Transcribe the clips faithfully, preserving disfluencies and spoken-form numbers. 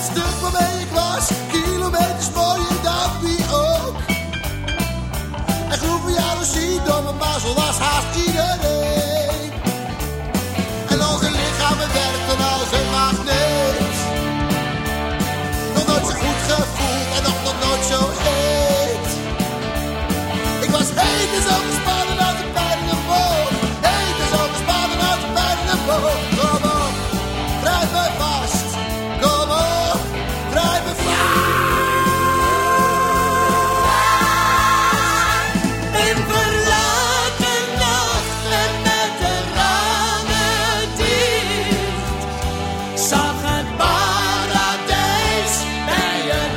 stuk waarmee ik was, kilometers mooier dan wie ook. En groeven jaloezie door mijn mazzel was haast iedereen. En onze lichamen werkten als een magneet. Nog nooit zo goed gevoeld en nog, nog nooit zo heet. Ik was heet en zo gespannen uit de pijn in de boog. Heet en zo gespannen uit de pijn in de boog. Kom op, drijf me vast. Kom op, drijf me vast. In verlaten nachten met de ramen dicht, zag het paradijs bij het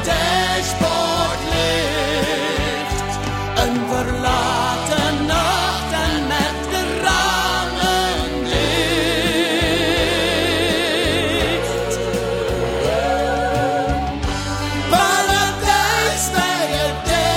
dashboardlicht. Een verlaten nacht en met de ramen dicht. Paradijs bij het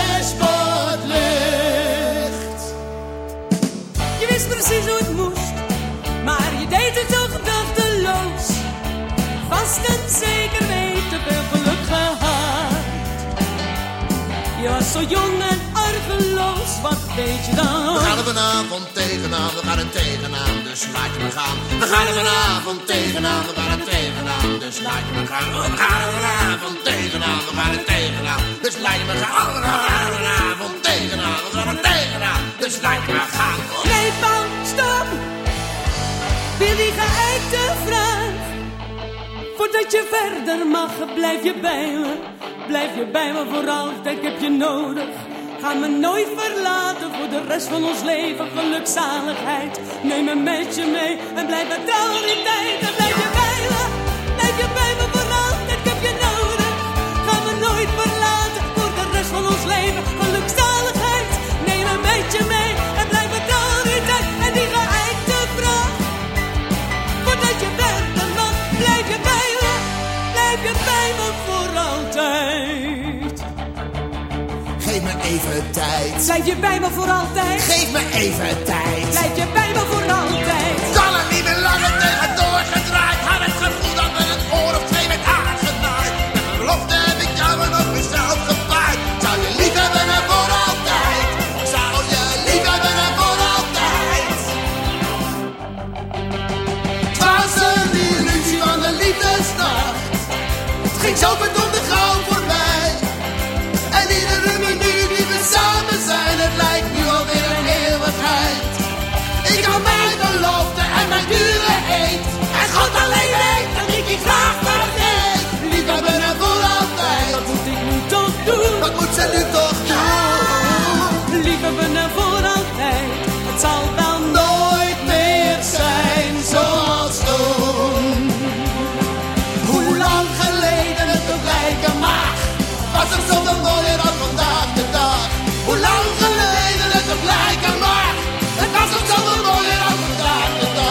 dashboardlicht. Je wist precies hoe het moest, maar je deed het zo gedachteloos. Vast en zeker weten veel geluk gehad. Je was zo jong en argeloos, wat weet je dan? We gaan er vanavond tegenaan, we gaan er tegenaan, dus laat je me gaan. We gaan er vanavond tegenaan, we gaan er tegenaan, dus laat je me gaan. We gaan er vanavond tegenaan, we gaan er tegenaan, dus laat je me gaan. We gaan er vanavond tegenaan, we gaan er tegenaan, dus laat je me gaan. Nee, Paul, stop! Weer die geëikte vraag. Voordat je verder mag, blijf je bij me. Blijf je bij me voor altijd, ik heb je nodig. Ga me nooit verlaten voor de rest van ons leven. Gelukzaligheid, neem me met je mee. En blijf met al die tijd, en blijf je bij me. Blijf je bij me voor altijd, ik heb je nodig. Ga me nooit verlaten voor de rest van ons leven. Gelukzaligheid, neem me met je mee. En blijf met al die tijd, en die geëikte vraag. Voordat je verder mag, blijf je bij me. Blijf je bij me voor altijd. Geef me even tijd. Blijf je bij me voor altijd. Geef me even tijd. Blijf je bij me voor altijd. Kan er niet meer langer tegen doorgedraaid. Had het gevoel dat me het oor of twee werd aangenaaid. Met mijn belofte heb ik jou en ook mezelf gepaaid. Zou je lief hebben en voor altijd. Zou je lief hebben en voor altijd. Het was een illusie van de liefdesnacht. Het ging zo bedoeld.